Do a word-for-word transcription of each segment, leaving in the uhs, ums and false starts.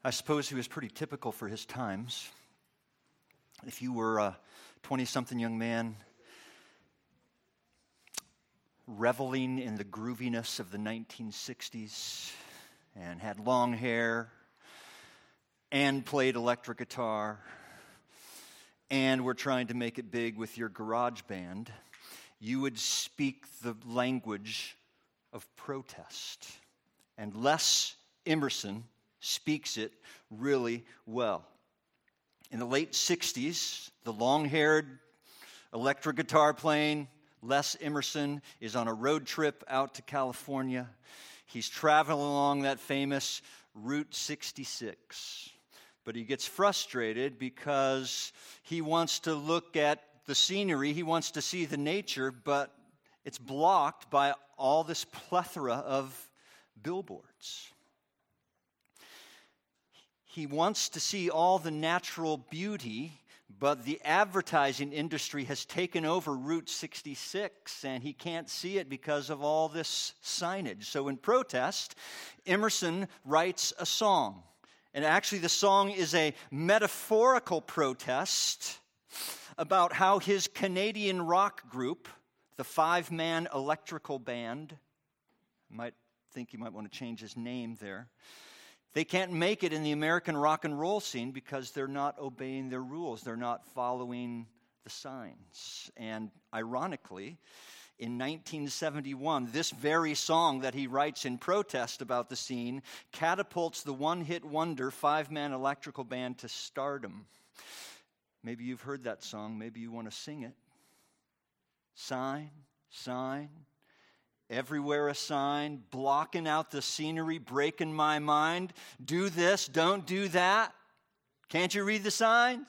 I suppose he was pretty typical for his times. If you were a twenty-something young man reveling in the grooviness of the nineteen sixties and had long hair and played electric guitar and were trying to make it big with your garage band, you would speak the language of protest. And Les Emerson speaks it really well. In the late sixties, the long-haired electric guitar playing Les Emerson is on a road trip out to California. He's traveling along that famous Route sixty-six. But he gets frustrated because he wants to look at the scenery, he wants to see the nature, but it's blocked by all this plethora of billboards. He wants to see all the natural beauty, but the advertising industry has taken over Route sixty-six, and he can't see it because of all this signage. So in protest, Emerson writes a song. And actually the song is a metaphorical protest about how his Canadian rock group, the five-man electrical band, might think he might want to change his name there, they can't make it in the American rock and roll scene because they're not obeying their rules. They're not following the signs. And ironically, in nineteen seventy-one, this very song that he writes in protest about the scene catapults the one-hit wonder five-man electrical band to stardom. Maybe you've heard that song. Maybe you want to sing it. Sign, sign, everywhere a sign, blocking out the scenery, breaking my mind. Do this, don't do that. Can't you read the signs?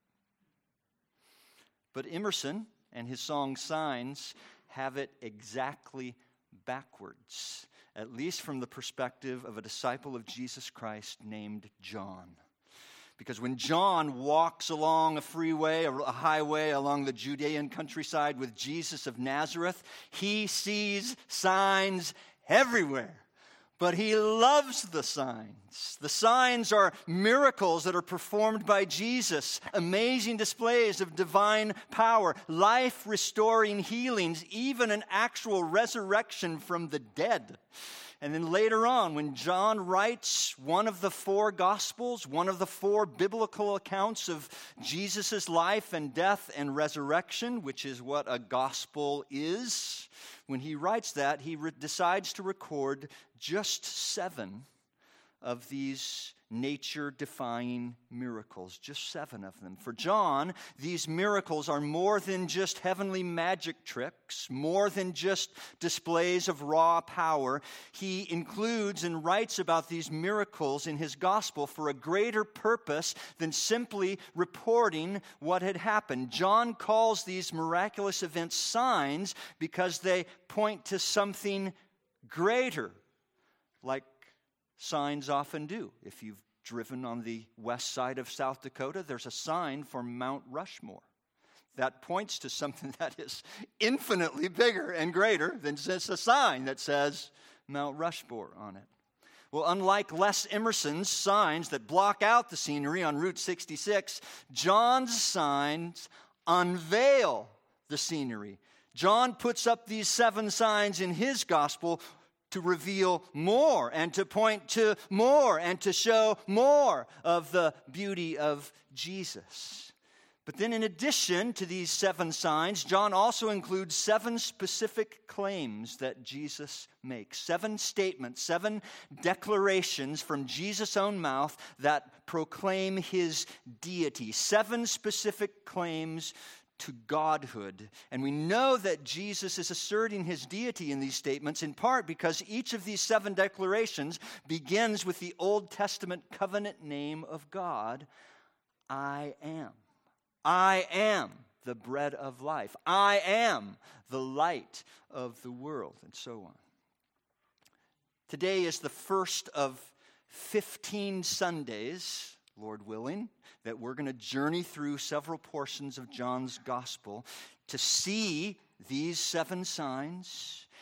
But Emerson and his song Signs have it exactly backwards, at least from the perspective of a disciple of Jesus Christ named John. Because when John walks along a freeway, a highway along the Judean countryside with Jesus of Nazareth, he sees signs everywhere. But he loves the signs. The signs are miracles that are performed by Jesus, amazing displays of divine power, life-restoring healings, even an actual resurrection from the dead. And then later on, when John writes one of the four Gospels, one of the four biblical accounts of Jesus' life and death and resurrection, which is what a gospel is, when he writes that, he re- decides to record just seven of these nature-defying miracles, just seven of them. For John, these miracles are more than just heavenly magic tricks, more than just displays of raw power. He includes and writes about these miracles in his gospel for a greater purpose than simply reporting what had happened. John calls these miraculous events signs because they point to something greater, like signs often do. If you've driven on the west side of South Dakota, there's a sign for Mount Rushmore. That points to something that is infinitely bigger and greater than just a sign that says Mount Rushmore on it. Well, unlike Les Emerson's signs that block out the scenery on Route sixty-six, John's signs unveil the scenery. John puts up these seven signs in his gospel to reveal more and to point to more and to show more of the beauty of Jesus. But then in addition to these seven signs, John also includes seven specific claims that Jesus makes. Seven statements, seven declarations from Jesus' own mouth that proclaim his deity. Seven specific claims to godhood. And we know that Jesus is asserting his deity in these statements in part because each of these seven declarations begins with the Old Testament covenant name of God, I am. I am the bread of life. I am the light of the world, and so on. Today is the first of fifteen Sundays, Lord willing, that we're going to journey through several portions of John's gospel to see these seven signs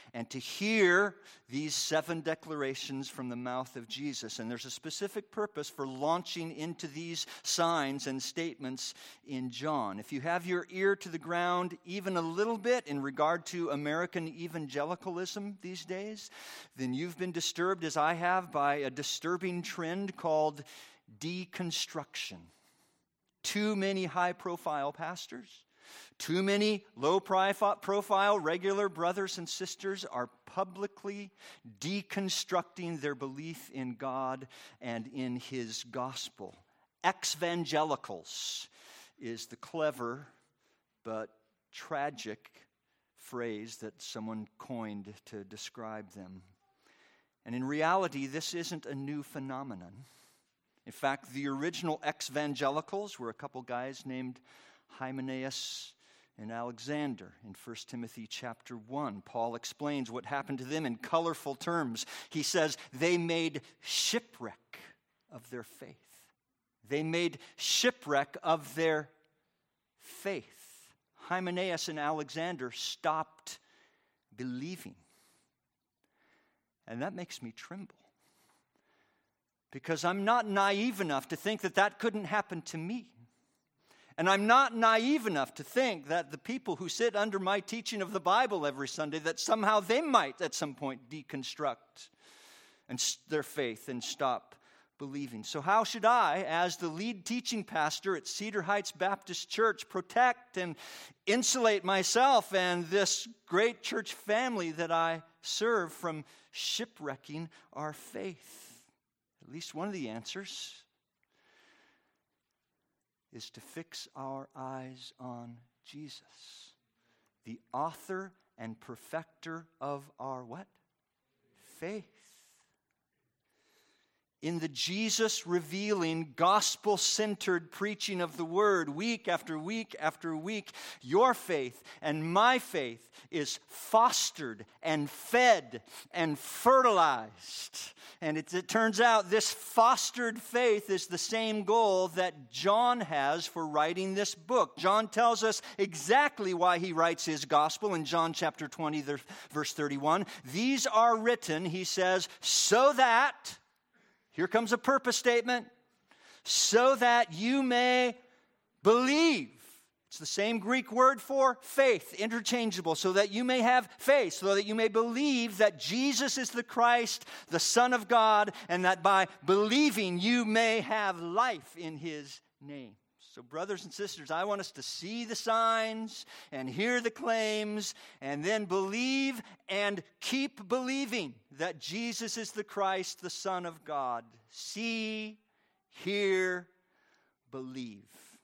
and to hear these seven declarations from the mouth of Jesus. And there's a specific purpose for launching into these signs and statements in John. If you have your ear to the ground even a little bit in regard to American evangelicalism these days, then you've been disturbed, as I have, by a disturbing trend called deconstruction. Too many high-profile pastors, too many low-profile regular brothers and sisters are publicly deconstructing their belief in God and in His gospel. Ex-evangelicals is the clever but tragic phrase that someone coined to describe them. And in reality, this isn't a new phenomenon. In fact, the original ex-evangelicals were a couple guys named Hymenaeus and Alexander. In First Timothy chapter one, Paul explains what happened to them in colorful terms. He says, they made shipwreck of their faith. They made shipwreck of their faith. Hymenaeus and Alexander stopped believing. And that makes me tremble. Because I'm not naive enough to think that that couldn't happen to me. And I'm not naive enough to think that the people who sit under my teaching of the Bible every Sunday, that somehow they might at some point deconstruct and their faith and stop believing. So how should I, as the lead teaching pastor at Cedar Heights Baptist Church, protect and insulate myself and this great church family that I serve from shipwrecking our faith? At least one of the answers is to fix our eyes on Jesus, the author and perfecter of our what? Faith. In the Jesus-revealing, gospel-centered preaching of the Word, week after week after week, your faith and my faith is fostered and fed and fertilized. And it, it turns out this fostered faith is the same goal that John has for writing this book. John tells us exactly why he writes his gospel in John chapter twenty, verse thirty-one. These are written, he says, so that... Here comes a purpose statement. So that you may believe. It's the same Greek word for faith, interchangeable. So that you may have faith, so that you may believe that Jesus is the Christ, the Son of God, and that by believing you may have life in His name. So brothers and sisters, I want us to see the signs and hear the claims and then believe and keep believing that Jesus is the Christ, the Son of God. See, hear, believe.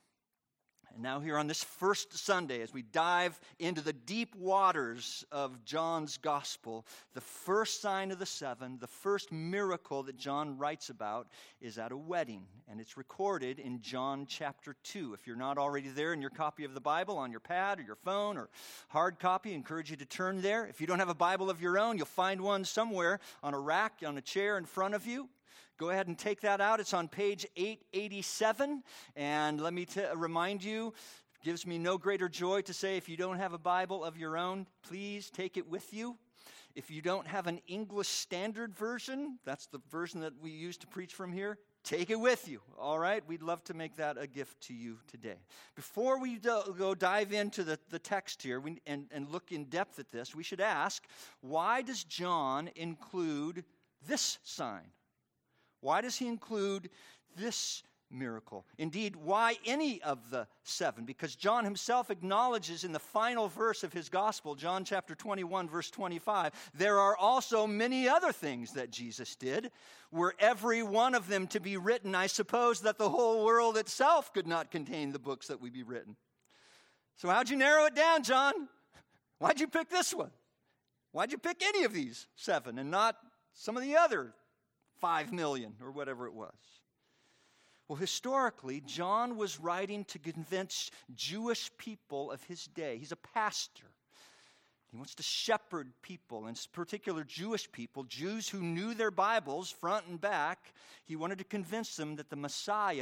And now here on this first Sunday, as we dive into the deep waters of John's gospel, the first sign of the seven, the first miracle that John writes about is at a wedding. And it's recorded in John chapter two. If you're not already there in your copy of the Bible on your pad or your phone or hard copy, I encourage you to turn there. If you don't have a Bible of your own, you'll find one somewhere on a rack, on a chair in front of you. Go ahead and take that out. It's on page eight eighty-seven. And let me t- remind you, it gives me no greater joy to say if you don't have a Bible of your own, please take it with you. If you don't have an English Standard Version, that's the version that we use to preach from here, take it with you, all right? We'd love to make that a gift to you today. Before we do, go dive into the, the text here we, and, and look in depth at this, we should ask, why does John include this sign? Why does he include this miracle? Indeed, why any of the seven? Because John himself acknowledges in the final verse of his gospel, John chapter twenty-one, verse twenty-five, there are also many other things that Jesus did. Were every one of them to be written, I suppose that the whole world itself could not contain the books that would be written. So how'd you narrow it down, John? Why'd you pick this one? Why'd you pick any of these seven and not some of the other five million or whatever it was? Well, historically, John was writing to convince Jewish people of his day. He's a pastor. He wants to shepherd people, in particular Jewish people, Jews who knew their Bibles front and back. He wanted to convince them that the Messiah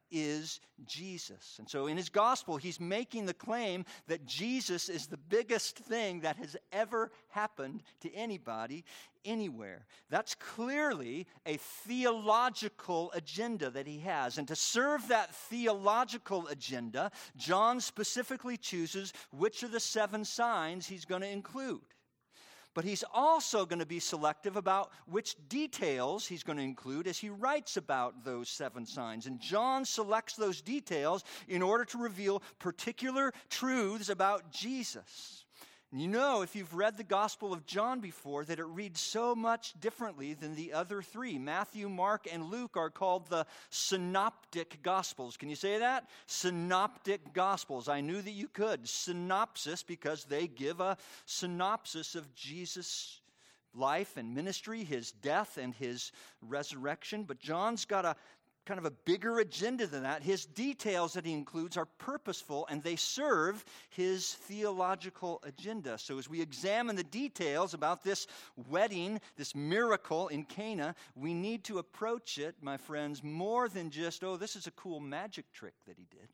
is Jesus. And so in his gospel, he's making the claim that Jesus is the biggest thing that has ever happened to anybody, anywhere. That's clearly a theological agenda that he has. And to serve that theological agenda, John specifically chooses which of the seven signs he's going to include. But he's also going to be selective about which details he's going to include as he writes about those seven signs. And John selects those details in order to reveal particular truths about Jesus. And you know, if you've read the Gospel of John before, that it reads so much differently than the other three. Matthew, Mark, and Luke are called the Synoptic Gospels. Can you say that? Synoptic Gospels. I knew that you could. Synopsis, because they give a synopsis of Jesus' life and ministry, his death and his resurrection. But John's got a kind of a bigger agenda than that. His details that he includes are purposeful, and they serve his theological agenda. So as we examine the details about this wedding, this miracle in Cana, we need to approach it, my friends, more than just, oh, this is a cool magic trick that he did.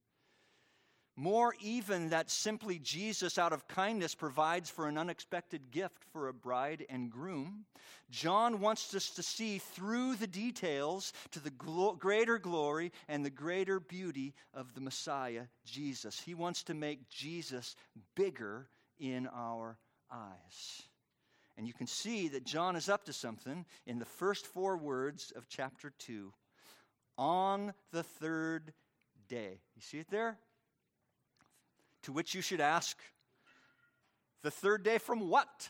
More even that simply Jesus, out of kindness, provides for an unexpected gift for a bride and groom. John wants us to see through the details to the glo- greater glory and the greater beauty of the Messiah, Jesus. He wants to make Jesus bigger in our eyes. And you can see that John is up to something in the first four words of chapter two. On the third day. You see it there? To which you should ask, the third day from what?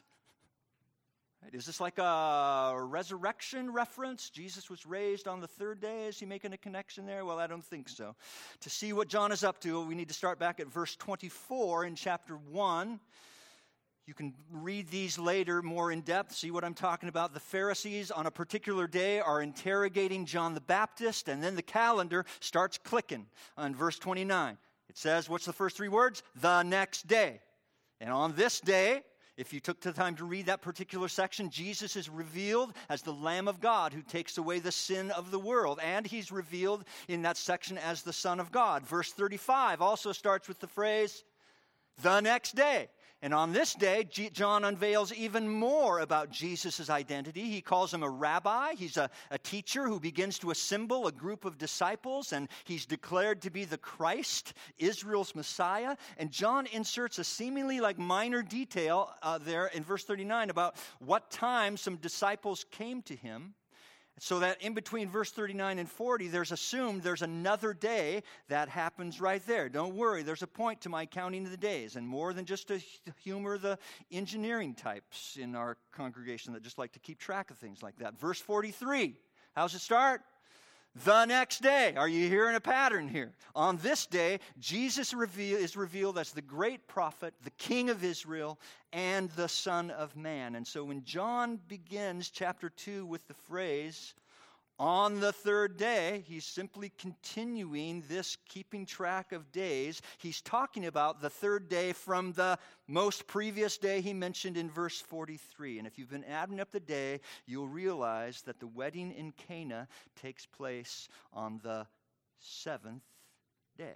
Right? Is this like a resurrection reference? Jesus was raised on the third day. Is he making a connection there? Well, I don't think so. To see what John is up to, we need to start back at verse twenty-four in chapter one. You can read these later more in depth, see what I'm talking about. The Pharisees on a particular day are interrogating John the Baptist, and then the calendar starts clicking on verse twenty-nine. It says, what's the first three words? The next day. And on this day, if you took the time to read that particular section, Jesus is revealed as the Lamb of God who takes away the sin of the world. And he's revealed in that section as the Son of God. Verse thirty-five also starts with the phrase, the next day. And on this day, G- John unveils even more about Jesus' identity. He calls him a rabbi. He's a, a teacher who begins to assemble a group of disciples, and he's declared to be the Christ, Israel's Messiah. And John inserts a seemingly like minor detail uh, there in verse thirty-nine about what time some disciples came to him. So that in between verse thirty-nine and forty, there's assumed there's another day that happens right there. Don't worry, there's a point to my counting of the days, and more than just to humor the engineering types in our congregation that just like to keep track of things like that. Verse forty-three, how's it start? The next day. Are you hearing a pattern here? On this day, Jesus reveal, is revealed as the great prophet, the King of Israel, and the Son of Man. And so when John begins chapter two with the phrase, on the third day, he's simply continuing this keeping track of days. He's talking about the third day from the most previous day he mentioned in verse forty-three. And if you've been adding up the day, you'll realize that the wedding in Cana takes place on the seventh day.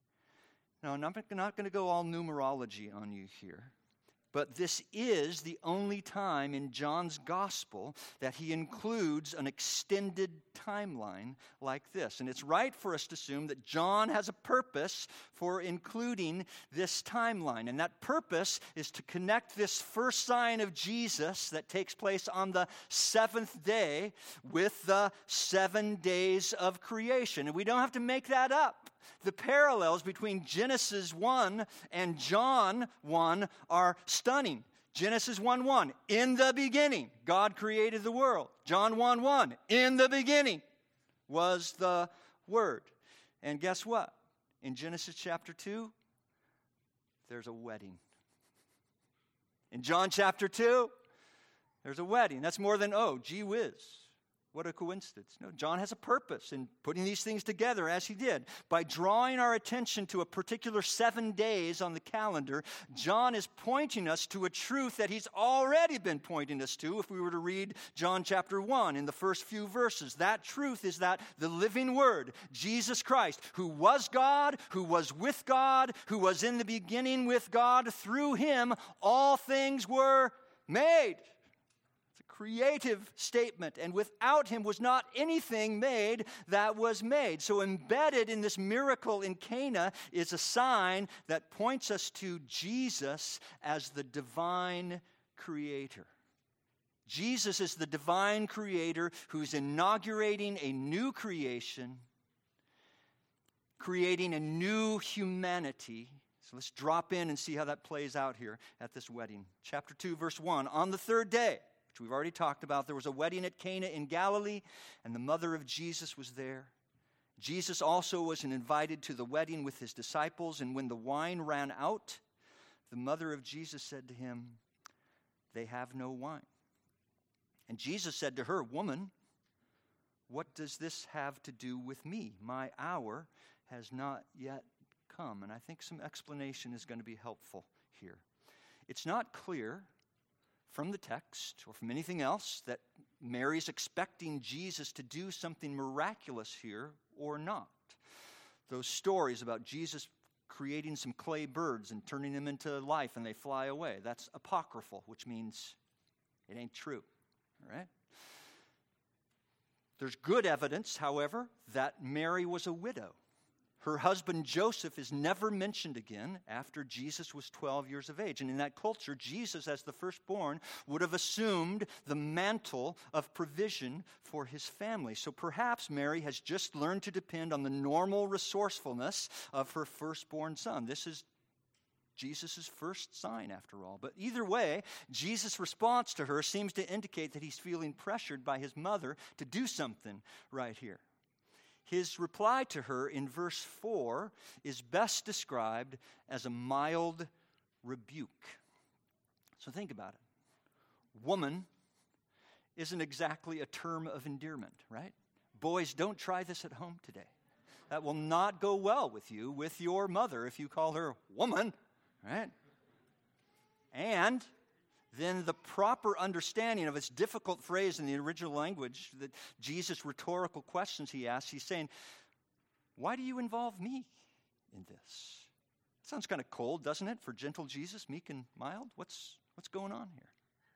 Now, I'm not going to go all numerology on you here. But this is the only time in John's gospel that he includes an extended timeline like this. And it's right for us to assume that John has a purpose for including this timeline. And that purpose is to connect this first sign of Jesus that takes place on the seventh day with the seven days of creation. And we don't have to make that up. The parallels between Genesis one and John one are stunning. Genesis one one, in the beginning, God created the world. John one one, in the beginning was the Word. And guess what? In Genesis chapter two, there's a wedding. In John chapter two, there's a wedding. That's more than, oh, gee whiz. What a coincidence. No, John has a purpose in putting these things together as he did. By drawing our attention to a particular seven days on the calendar, John is pointing us to a truth that he's already been pointing us to if we were to read John chapter one in the first few verses. That truth is that the living Word, Jesus Christ, who was God, who was with God, who was in the beginning with God, through him all things were made. Creative statement, and without him was not anything made that was made. So embedded in this miracle in Cana is a sign that points us to Jesus as the divine creator. Jesus is the divine creator who's inaugurating a new creation, creating a new humanity. So let's drop in and see how that plays out here at this wedding. Chapter two, verse one. On the third day, which we've already talked about, there was a wedding at Cana in Galilee, and the mother of Jesus was there. Jesus also was invited to the wedding with his disciples, and when the wine ran out, the mother of Jesus said to him, "They have no wine." And Jesus said to her, "Woman, what does this have to do with me? My hour has not yet come." And I think some explanation is going to be helpful here. It's not clear from the text or from anything else that Mary's expecting Jesus to do something miraculous here or not. Those stories about Jesus creating some clay birds and turning them into life and they fly away, that's apocryphal, which means it ain't true. All right? There's good evidence, however, that Mary was a widow. Her husband Joseph is never mentioned again after Jesus was twelve years of age. And in that culture, Jesus, as the firstborn, would have assumed the mantle of provision for his family. So perhaps Mary has just learned to depend on the normal resourcefulness of her firstborn son. This is Jesus' first sign, after all. But either way, Jesus' response to her seems to indicate that he's feeling pressured by his mother to do something right here. His reply to her in verse four is best described as a mild rebuke. So think about it. Woman isn't exactly a term of endearment, right? Boys, don't try this at home today. That will not go well with you, with your mother, if you call her woman, right? And then the proper understanding of this difficult phrase in the original language, that Jesus' rhetorical questions he asks, he's saying, why do you involve me in this? Sounds kind of cold, doesn't it, for gentle Jesus, meek and mild? What's, what's going on here?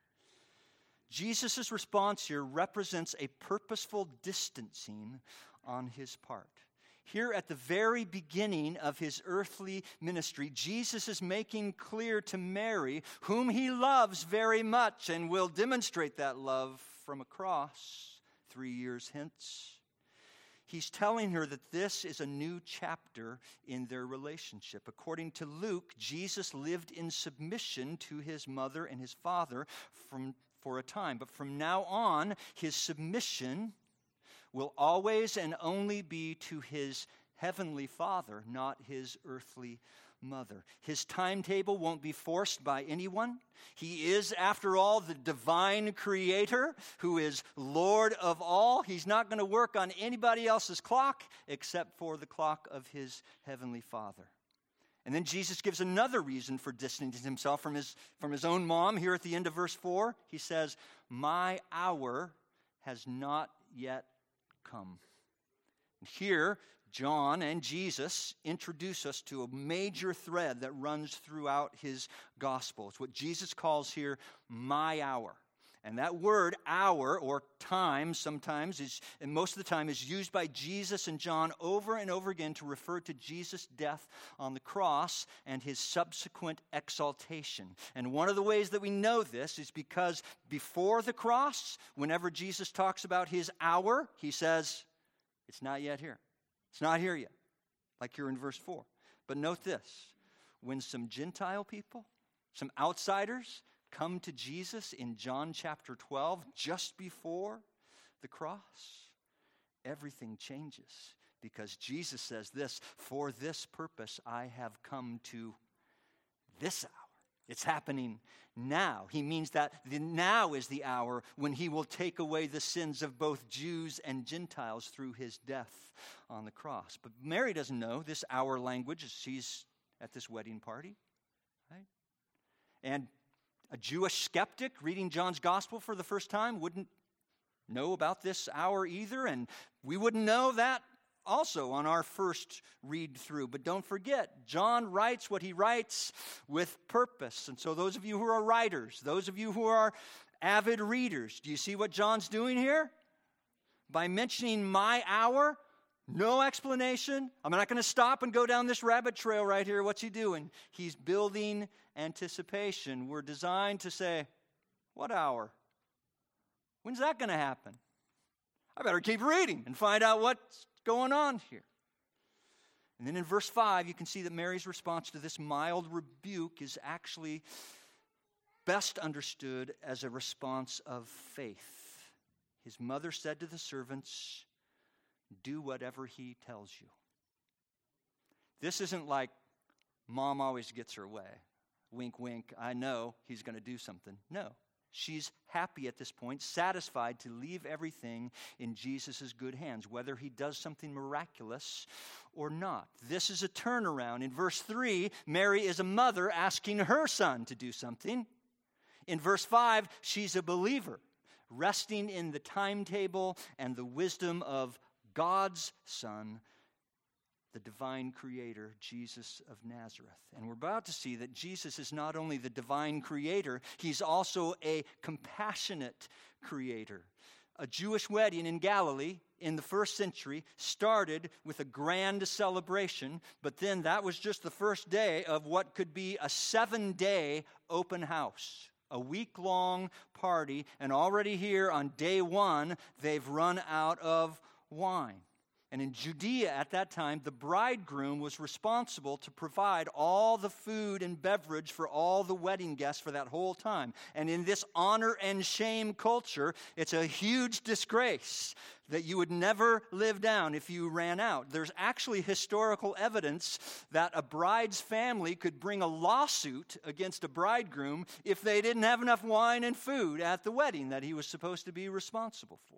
Jesus' response here represents a purposeful distancing on his part. Here at the very beginning of his earthly ministry, Jesus is making clear to Mary, whom he loves very much and will demonstrate that love from a cross three years hence. He's telling her that this is a new chapter in their relationship. According to Luke, Jesus lived in submission to his mother and his father from, for a time. But from now on, his submission will always and only be to his heavenly Father, not his earthly mother. His timetable won't be forced by anyone. He is, after all, the divine creator who is Lord of all. He's not going to work on anybody else's clock except for the clock of his heavenly Father. And then Jesus gives another reason for distancing himself from his, from his own mom. Here at the end of verse four, he says, "My hour has not yet come." Here, John and Jesus introduce us to a major thread that runs throughout his gospel. It's what Jesus calls here, my hour. And that word, hour, or time, sometimes, is, and most of the time, is used by Jesus and John over and over again to refer to Jesus' death on the cross and his subsequent exaltation. And one of the ways that we know this is because before the cross, whenever Jesus talks about his hour, he says, it's not yet here. It's not here yet, like here in verse four. But note this, when some Gentile people, some outsiders, come to Jesus in John chapter twelve, just before the cross, everything changes because Jesus says this, "For this purpose I have come to this hour." It's happening now. He means that the now is the hour when he will take away the sins of both Jews and Gentiles through his death on the cross. But Mary doesn't know this hour language as she's at this wedding party, right? And a Jewish skeptic reading John's gospel for the first time wouldn't know about this hour either, and we wouldn't know that also on our first read through. But don't forget, John writes what he writes with purpose. And so those of you who are writers, those of you who are avid readers, do you see what John's doing here? By mentioning my hour, no explanation. I'm not going to stop and go down this rabbit trail right here. What's he doing? He's building anticipation. We're designed to say, what hour? When's that going to happen? I better keep reading and find out what's going on here. And then in verse five, you can see that Mary's response to this mild rebuke is actually best understood as a response of faith. His mother said to the servants, do whatever he tells you. This isn't like mom always gets her way. Wink, wink, I know he's going to do something. No. She's happy at this point, satisfied to leave everything in Jesus' good hands, whether he does something miraculous or not. This is a turnaround. In verse three, Mary is a mother asking her son to do something. In verse five, she's a believer, resting in the timetable and the wisdom of God's Son, the divine creator, Jesus of Nazareth. And we're about to see that Jesus is not only the divine creator, he's also a compassionate creator. A Jewish wedding in Galilee in the first century started with a grand celebration, but then that was just the first day of what could be a seven-day open house, a week-long party, and already here on day one, they've run out of wine. And in Judea at that time, the bridegroom was responsible to provide all the food and beverage for all the wedding guests for that whole time. And in this honor and shame culture, it's a huge disgrace that you would never live down if you ran out. There's actually historical evidence that a bride's family could bring a lawsuit against a bridegroom if they didn't have enough wine and food at the wedding that he was supposed to be responsible for.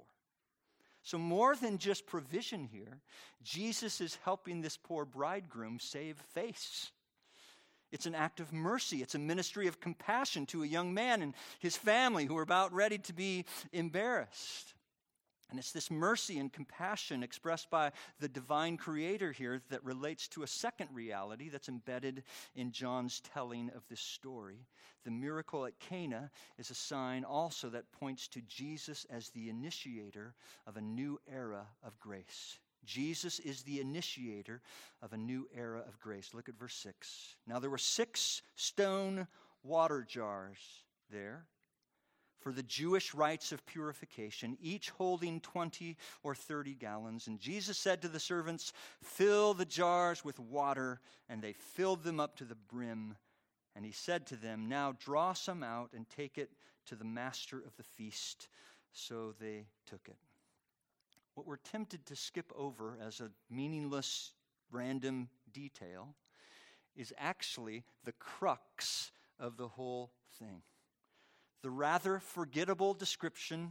So more than just provision here, Jesus is helping this poor bridegroom save face. It's an act of mercy. It's a ministry of compassion to a young man and his family who are about ready to be embarrassed. And it's this mercy and compassion expressed by the divine creator here that relates to a second reality that's embedded in John's telling of this story. The miracle at Cana is a sign also that points to Jesus as the initiator of a new era of grace. Jesus is the initiator of a new era of grace. Look at verse six. Now there were six stone water jars there for the Jewish rites of purification, each holding twenty or thirty gallons. And Jesus said to the servants, fill the jars with water, and they filled them up to the brim. And he said to them, now draw some out and take it to the master of the feast. So they took it. What we're tempted to skip over as a meaningless, random detail is actually the crux of the whole thing. The rather forgettable description,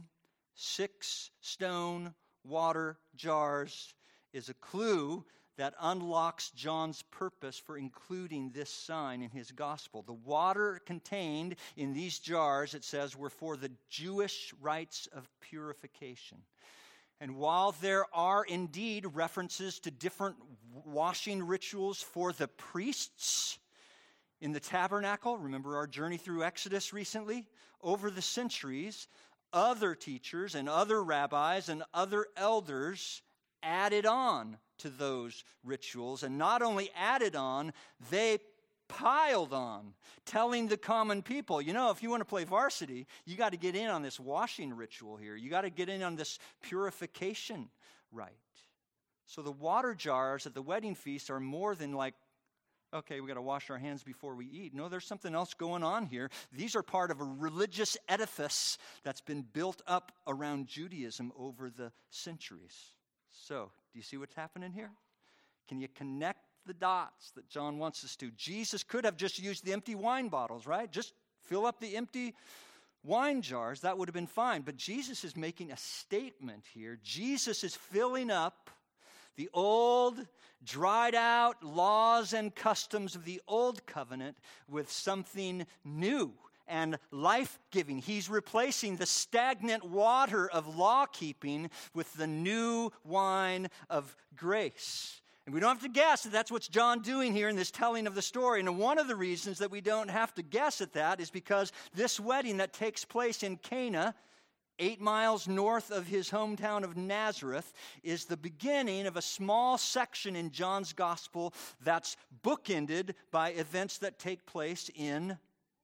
six stone water jars, is a clue that unlocks John's purpose for including this sign in his gospel. The water contained in these jars, it says, were for the Jewish rites of purification. And while there are indeed references to different washing rituals for the priests in the tabernacle, remember our journey through Exodus recently? Over the centuries, other teachers and other rabbis and other elders added on to those rituals. And not only added on, they piled on, telling the common people, you know, if you want to play varsity, you got to get in on this washing ritual here. You got to get in on this purification rite. So the water jars at the wedding feast are more than like, okay, we got to wash our hands before we eat. No, there's something else going on here. These are part of a religious edifice that's been built up around Judaism over the centuries. So, do you see what's happening here? Can you connect the dots that John wants us to. Jesus could have just used the empty wine bottles, right? Just fill up the empty wine jars. That would have been fine. But Jesus is making a statement here. Jesus is filling up the old, dried out laws and customs of the old covenant with something new and life-giving. He's replacing the stagnant water of law-keeping with the new wine of grace. And we don't have to guess that that's what John doing here in this telling of the story. And one of the reasons that we don't have to guess at that is because this wedding that takes place in Cana, eight miles north of his hometown of Nazareth, is the beginning of a small section in John's gospel that's bookended by events that take place in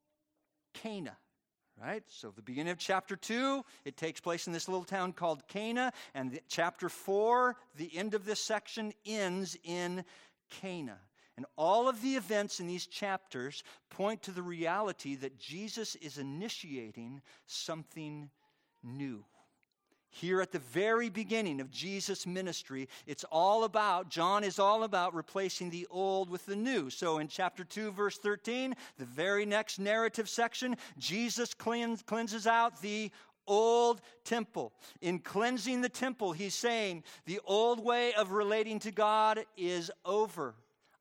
Cana. Right? So the beginning of chapter two, it takes place in this little town called Cana. And the, chapter four, the end of this section, ends in Cana. And all of the events in these chapters point to the reality that Jesus is initiating something new. Here at the very beginning of Jesus' ministry, it's all about, John is all about replacing the old with the new. So in chapter two, verse thirteen, the very next narrative section, Jesus cleans, cleanses out the old temple. In cleansing the temple, he's saying the old way of relating to God is over.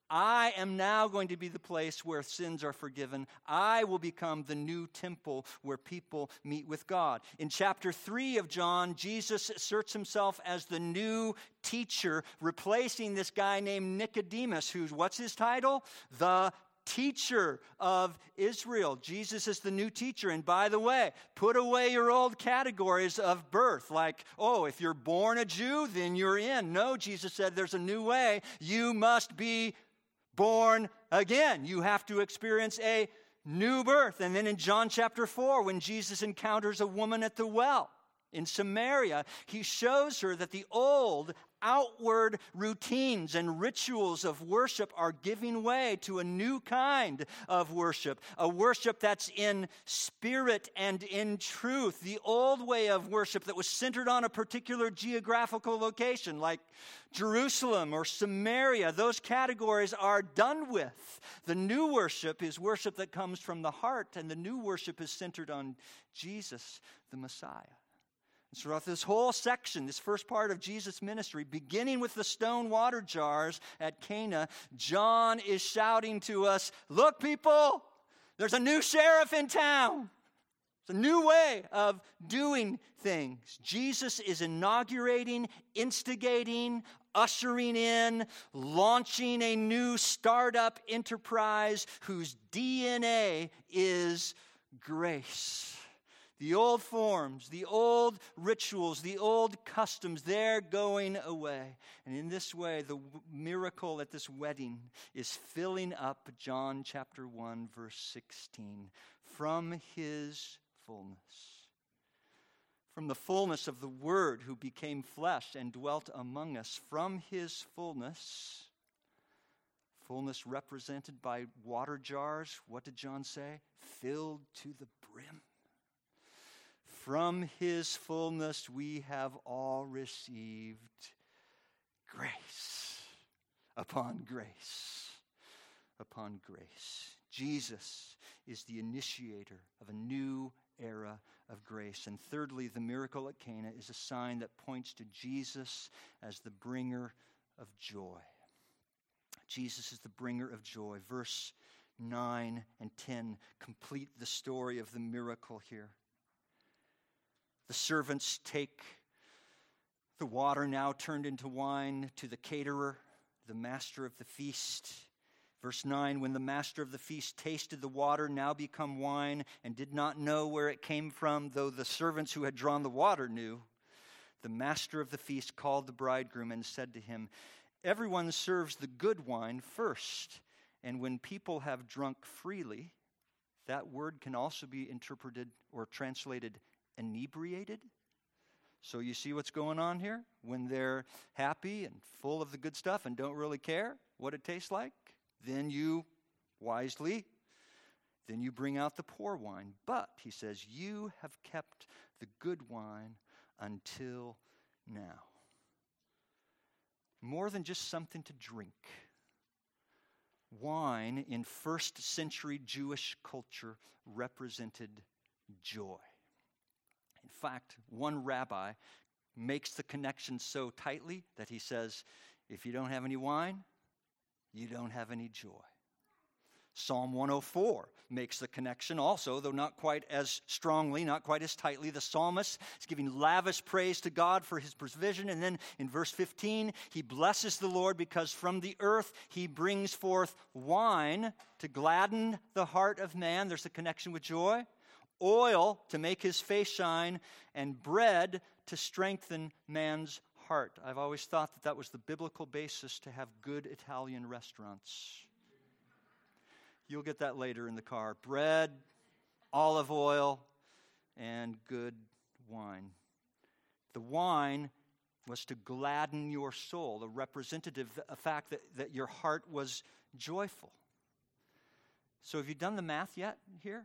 I am now going to be the place where sins are forgiven. I will become the new temple where people meet with God. In chapter three of John, Jesus asserts himself as the new teacher, replacing this guy named Nicodemus, who's, what's his title? The teacher of Israel. Jesus is the new teacher. And by the way, put away your old categories of birth. Like, oh, if you're born a Jew, then you're in. No, Jesus said there's a new way. You must be born again. You have to experience a new birth. And then in John chapter four, when Jesus encounters a woman at the well in Samaria, he shows her that the old outward routines and rituals of worship are giving way to a new kind of worship, a worship that's in spirit and in truth. The old way of worship that was centered on a particular geographical location, like Jerusalem or Samaria, those categories are done with. The new worship is worship that comes from the heart, and the new worship is centered on Jesus, the Messiah. And so throughout this whole section, this first part of Jesus' ministry, beginning with the stone water jars at Cana, John is shouting to us, look, people, there's a new sheriff in town. It's a new way of doing things. Jesus is inaugurating, instigating, ushering in, launching a new startup enterprise whose D N A is grace. The old forms, the old rituals, the old customs, they're going away. And in this way, the miracle at this wedding is filling up John chapter one, verse sixteen. From his fullness. From the fullness of the Word who became flesh and dwelt among us. From his fullness, fullness represented by water jars, what did John say? Filled to the brim. From his fullness we have all received grace upon grace upon grace. Jesus is the initiator of a new era of grace. And thirdly, the miracle at Cana is a sign that points to Jesus as the bringer of joy. Jesus is the bringer of joy. Verse nine and ten complete the story of the miracle here. The servants take the water now turned into wine to the caterer, the master of the feast. Verse nine, when the master of the feast tasted the water now become wine and did not know where it came from, though the servants who had drawn the water knew, the master of the feast called the bridegroom and said to him, everyone serves the good wine first, and when people have drunk freely, that word can also be interpreted or translated inebriated. So you see what's going on here? When they're happy and full of the good stuff and don't really care what it tastes like, then you wisely, then you bring out the poor wine. But, he says, you have kept the good wine until now. More than just something to drink. wine in first century Jewish culture represented joy. In fact, one rabbi makes the connection so tightly that he says, if you don't have any wine, you don't have any joy. Psalm one oh four makes the connection also, though not quite as strongly, not quite as tightly. The psalmist is giving lavish praise to God for his provision. And then in verse fifteen, he blesses the Lord because from the earth he brings forth wine to gladden the heart of man. There's a connection with joy. Oil to make his face shine, and bread to strengthen man's heart. I've always thought that that was the biblical basis to have good Italian restaurants. You'll get that later in the car. Bread, olive oil, and good wine. The wine was to gladden your soul, a representative, a fact that, that your heart was joyful. So have you done the math yet here?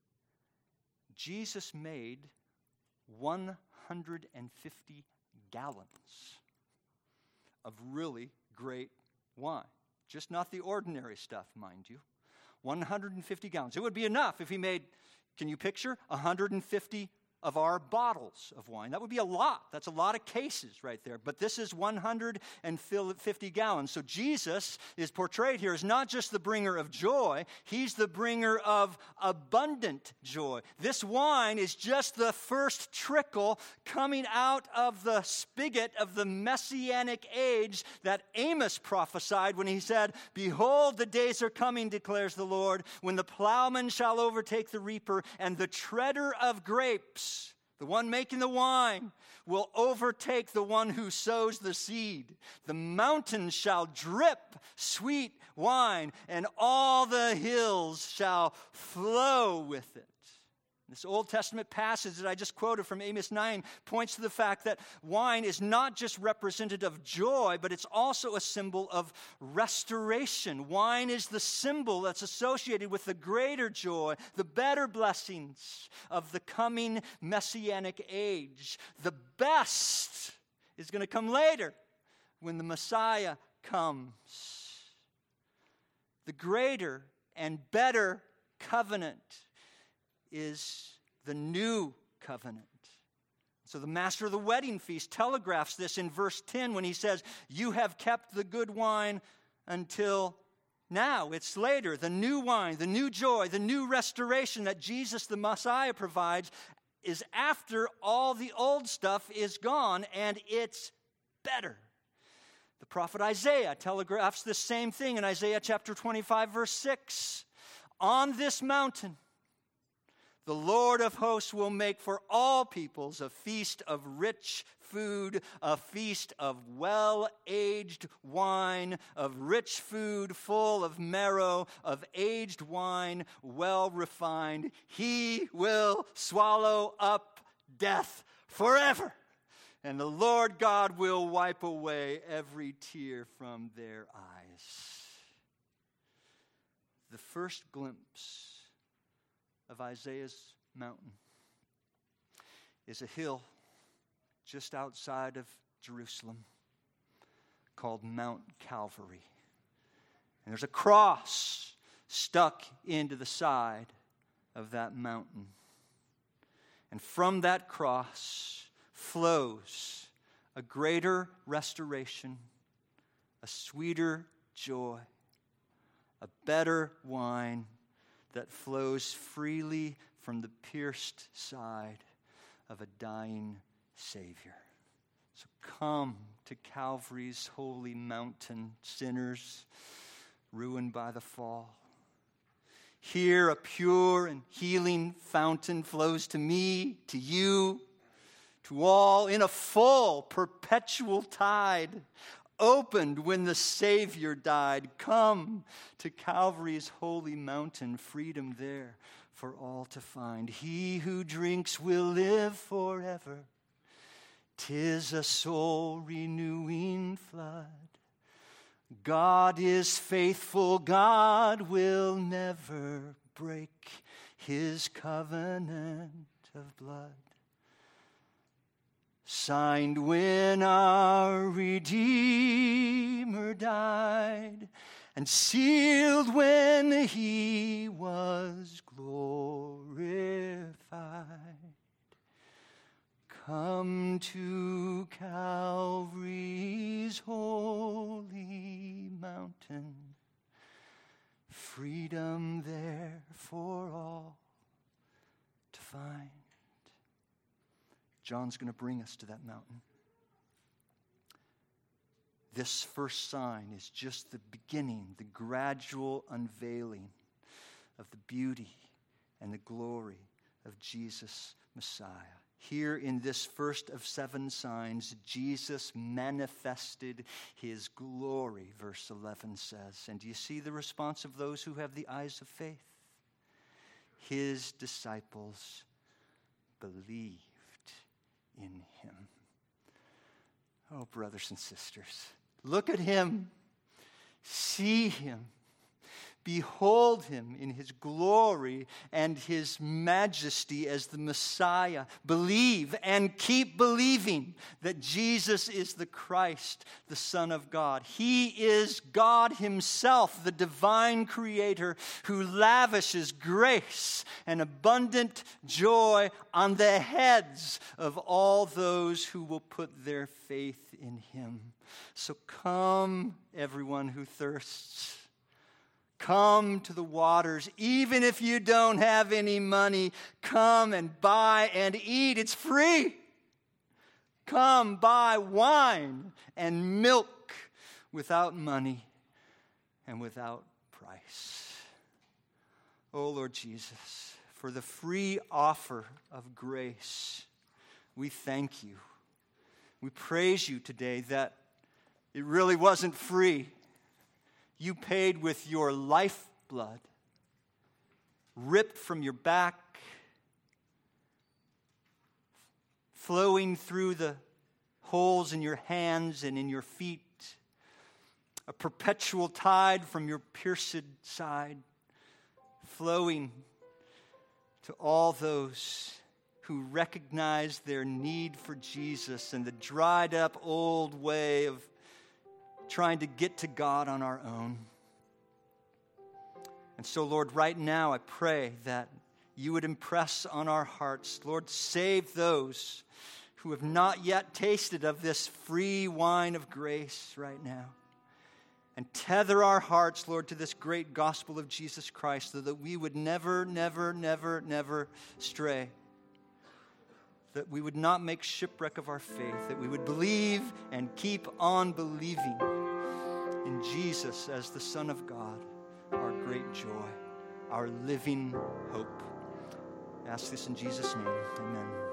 Jesus made one hundred fifty gallons of really great wine. Just not the ordinary stuff, mind you. one hundred fifty gallons. It would be enough if he made, can you picture, one hundred fifty of our bottles of wine. That would be a lot. That's a lot of cases right there. But this is one hundred fifty gallons. So Jesus is portrayed here as not just the bringer of joy, he's the bringer of abundant joy. This wine is just the first trickle coming out of the spigot of the messianic age that Amos prophesied when he said, behold, the days are coming, declares the Lord, when the plowman shall overtake the reaper, and the treader of grapes, the one making the wine, will overtake the one who sows the seed. The mountains shall drip sweet wine, and all the hills shall flow with it. This Old Testament passage that I just quoted from Amos nine points to the fact that wine is not just representative of joy, but it's also a symbol of restoration. Wine is the symbol that's associated with the greater joy, the better blessings of the coming messianic age. The best is going to come later when the Messiah comes. The greater and better covenant is the new covenant. So the master of the wedding feast telegraphs this in verse ten when he says, you have kept the good wine until now. It's later. The new wine, the new joy, the new restoration that Jesus the Messiah provides is after all the old stuff is gone, and it's better. The prophet Isaiah telegraphs the same thing in Isaiah chapter twenty-five, verse six. On this mountain, the Lord of hosts will make for all peoples a feast of rich food, a feast of well-aged wine, of rich food full of marrow, of aged wine well refined. He will swallow up death forever, and the Lord God will wipe away every tear from their eyes. The first glimpse of Isaiah's mountain is a hill just outside of Jerusalem called Mount Calvary. And there's a cross stuck into the side of that mountain. And from that cross flows a greater restoration, a sweeter joy, a better wine that flows freely from the pierced side of a dying Savior. So come to Calvary's holy mountain, sinners ruined by the fall. Here a pure and healing fountain flows to me, to you, to all in a full, perpetual tide, opened when the Savior died. Come to Calvary's holy mountain, freedom there for all to find. He who drinks will live forever. 'Tis a soul-renewing flood. God is faithful, God will never break his covenant of blood. Signed when our Redeemer died, and sealed when he was glorified. Come to Calvary's holy mountain, freedom there for all to find. John's going to bring us to that mountain. This first sign is just the beginning, the gradual unveiling of the beauty and the glory of Jesus Messiah. Here in this first of seven signs, Jesus manifested his glory, verse eleven says. And do you see the response of those who have the eyes of faith? His disciples believed in him. Oh, brothers and sisters, look at him, see him, behold him in his glory and his majesty as the Messiah. Believe and keep believing that Jesus is the Christ, the Son of God. He is God himself, the divine creator who lavishes grace and abundant joy on the heads of all those who will put their faith in him. So come, everyone who thirsts. Come to the waters. Even if you don't have any money, come and buy and eat. It's free. Come buy wine and milk without money and without price. Oh, Lord Jesus, for the free offer of grace, we thank you. We praise you today that it really wasn't free. You paid with your lifeblood, ripped from your back, flowing through the holes in your hands and in your feet, a perpetual tide from your pierced side, flowing to all those who recognize their need for Jesus and the dried up old way of trying to get to God on our own. And so, Lord, right now I pray that you would impress on our hearts, Lord, save those who have not yet tasted of this free wine of grace right now. And tether our hearts, Lord, to this great gospel of Jesus Christ so that we would never, never, never, never stray. That we would not make shipwreck of our faith, that we would believe and keep on believing in Jesus as the Son of God, our great joy, our living hope. I ask this in Jesus' name. Amen.